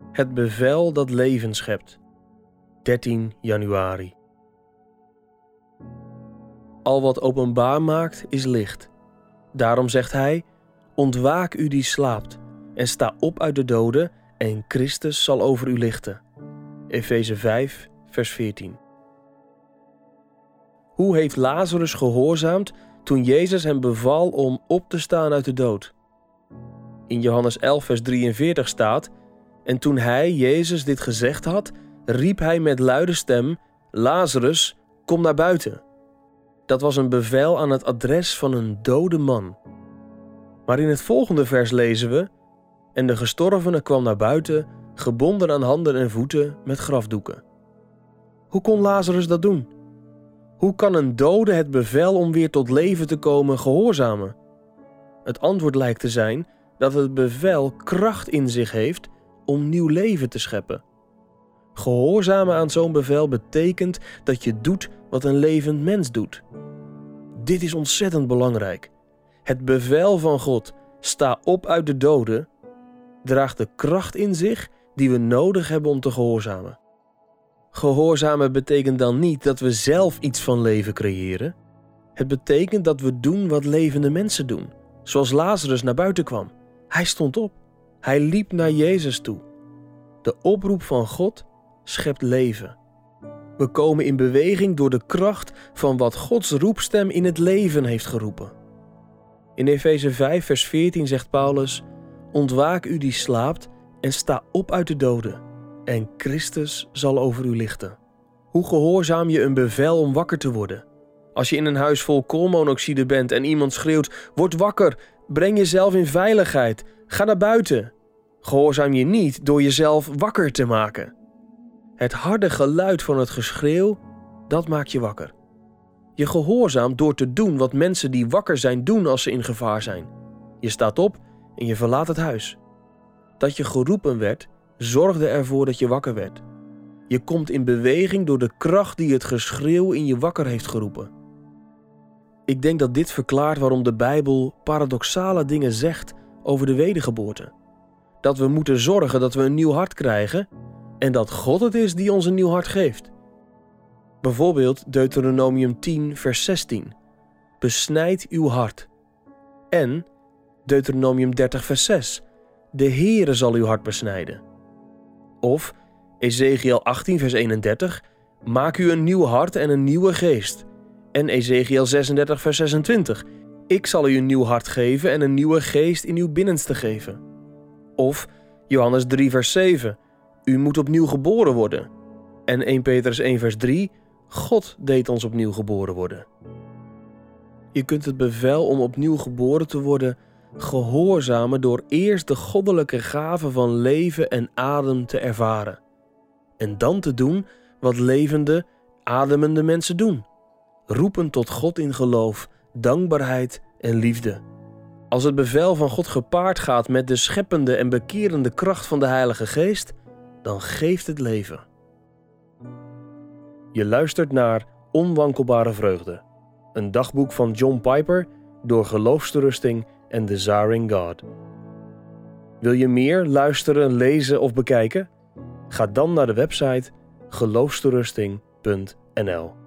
Het bevel dat leven schept. 13 januari. Al wat openbaar maakt is licht. Daarom zegt hij: ontwaak u die slaapt en sta op uit de doden en Christus zal over u lichten. Efeze 5, vers 14. Hoe heeft Lazarus gehoorzaamd toen Jezus hem beval om op te staan uit de dood? In Johannes 11, vers 43 staat: en toen hij, Jezus, dit gezegd had, riep hij met luide stem: Lazarus, kom naar buiten. Dat was een bevel aan het adres van een dode man. Maar in het volgende vers lezen we: en de gestorvene kwam naar buiten, gebonden aan handen en voeten met grafdoeken. Hoe kon Lazarus dat doen? Hoe kan een dode het bevel om weer tot leven te komen gehoorzamen? Het antwoord lijkt te zijn dat het bevel kracht in zich heeft om nieuw leven te scheppen. Gehoorzamen aan zo'n bevel betekent dat je doet wat een levend mens doet. Dit is ontzettend belangrijk. Het bevel van God, sta op uit de doden, draagt de kracht in zich die we nodig hebben om te gehoorzamen. Gehoorzamen betekent dan niet dat we zelf iets van leven creëren. Het betekent dat we doen wat levende mensen doen, zoals Lazarus naar buiten kwam. Hij stond op. Hij liep naar Jezus toe. De oproep van God schept leven. We komen in beweging door de kracht van wat Gods roepstem in het leven heeft geroepen. In Efeze 5, vers 14 zegt Paulus: ontwaak u die slaapt en sta op uit de doden, en Christus zal over u lichten. Hoe gehoorzaam je een bevel om wakker te worden? Als je in een huis vol koolmonoxide bent en iemand schreeuwt: word wakker, breng jezelf in veiligheid, ga naar buiten. Gehoorzaam je niet door jezelf wakker te maken. Het harde geluid van het geschreeuw, dat maakt je wakker. Je gehoorzaamt door te doen wat mensen die wakker zijn doen als ze in gevaar zijn. Je staat op en je verlaat het huis. Dat je geroepen werd, zorgde ervoor dat je wakker werd. Je komt in beweging door de kracht die het geschreeuw in je wakker heeft geroepen. Ik denk dat dit verklaart waarom de Bijbel paradoxale dingen zegt over de wedergeboorte. Dat we moeten zorgen dat we een nieuw hart krijgen en dat God het is die ons een nieuw hart geeft. Bijvoorbeeld Deuteronomium 10, vers 16. Besnijd uw hart. En Deuteronomium 30, vers 6. De Heere zal uw hart besnijden. Of Ezekiel 18, vers 31. Maak u een nieuw hart en een nieuwe geest. En Ezekiel 36, vers 26. Ik zal u een nieuw hart geven en een nieuwe geest in uw binnenste geven. Of Johannes 3, vers 7. U moet opnieuw geboren worden. En 1 Petrus 1, vers 3. God deed ons opnieuw geboren worden. Je kunt het bevel om opnieuw geboren te worden gehoorzamen door eerst de goddelijke gave van leven en adem te ervaren. En dan te doen wat levende, ademende mensen doen. Roepen tot God in geloof, dankbaarheid en liefde. Als het bevel van God gepaard gaat met de scheppende en bekerende kracht van de Heilige Geest, dan geeft het leven. Je luistert naar Onwankelbare Vreugde, een dagboek van John Piper door Geloofsterusting en Desiring God. Wil je meer luisteren, lezen of bekijken? Ga dan naar de website geloofsterusting.nl.